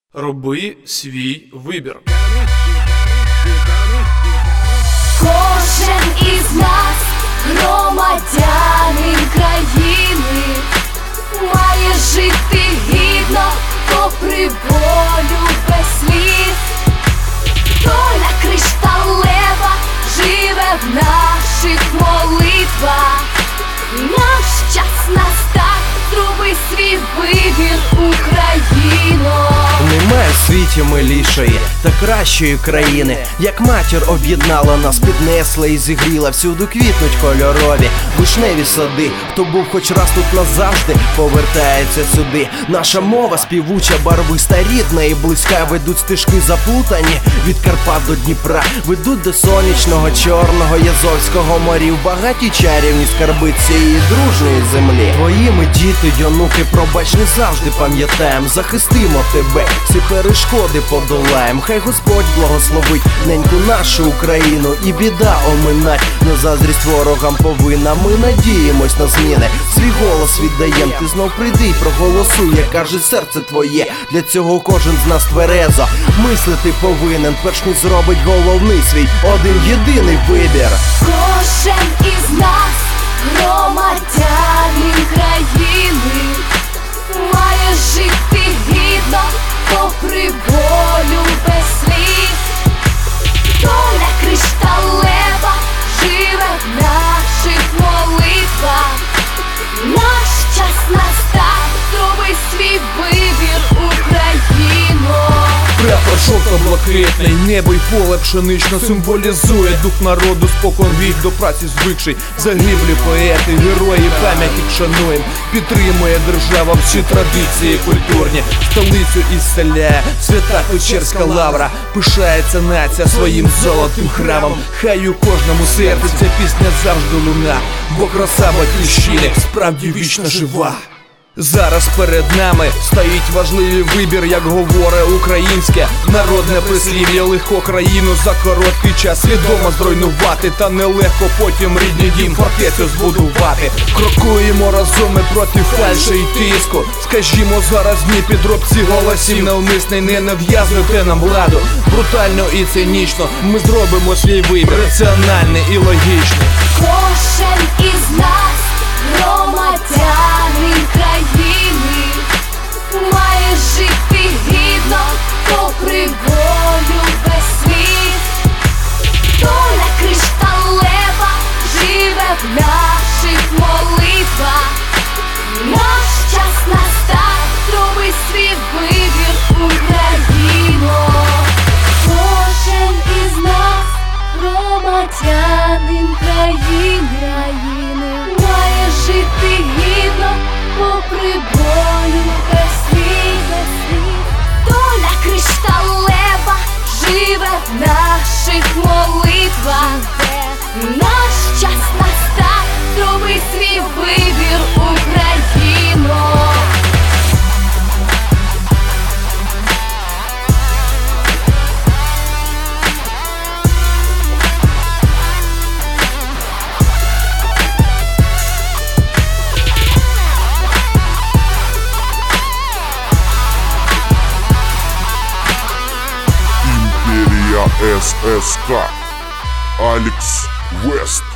Роби свій вибір. Кожен із нас, громадянин країни, має жити гідно, попри болю без сліз. Доля кришталева живе в наших молитвах. Наш час настав, зроби свій вибір, Україно. Немає в світі милішої та кращої країни, як матір об'єднала нас, піднесла і зігріла. Всюди квітнуть кольорові вишневі сади. Хто був хоч раз тут назавжди, повертається сюди. Наша мова співуча, барвиста, рідна і близька. Ведуть стежки заплутані від Карпат до Дніпра, ведуть до сонячного, чорного, Язовського морів. Багаті чарівні скарби цієї дружної землі. Твоїми діти, онуки, пробач, не завжди пам'ятаєм. Захистимо тебе, всі перешкоди подолаєм. Хай Господь благословить неньку нашу Україну, і біда оминать на заздрість ворогам повинна. Ми надіємось на зміни, свій голос віддаєм. Ти знов прийди й проголосуй, як каже серце твоє. Для цього кожен з нас тверезо мислити повинен, перш ніж зробить головний свій один єдиний вибір. Кожен із нас, громадянин країни, має жити гідно, попри болю без сліз. Доля кришталева живе в наших молитвах. Наш час настав, зроби свій вибір, Україно. Прапор жовто-блакитний, небо й поле пшенично символізує дух народу, спокон вік до праці звикший. Загиблі поети, герої, пам'яті шануєм. Підтримує держава всі традиції культурні. Столицю ісцеляє свята Печерська лавра. Пишається нація своїм золотим храмом. Хай у кожному серці ця пісня завжди луна, бо краса батьківщини справді вічно жива. Зараз перед нами стоїть важливий вибір, як говорить українське народне прислів'я. Легко країну за короткий час свідомо зруйнувати, та нелегко потім рідний дім, фортецю збудувати. Крокуємо разом ми проти фальші і тиску. Скажімо зараз ні підробці голосів навмисний, не нав'язуйте нам владу. Брутально і цинічно ми зробимо свій вибір, раціональний і логічний. Кожен із нас, громадянин країни, має жити гідно, попри болю без сліз. Доля кришталева живе в наших молитвах. Наш час настав, зроби свій вибір, Україно. Кожен із нас, громадянин країни, має жити гідно, попри болю без сліз. Доля кришталева живе в наших молитвах. Наш час настав, зроби свій вибір, Україно. Империя ССК. Алекс Вест.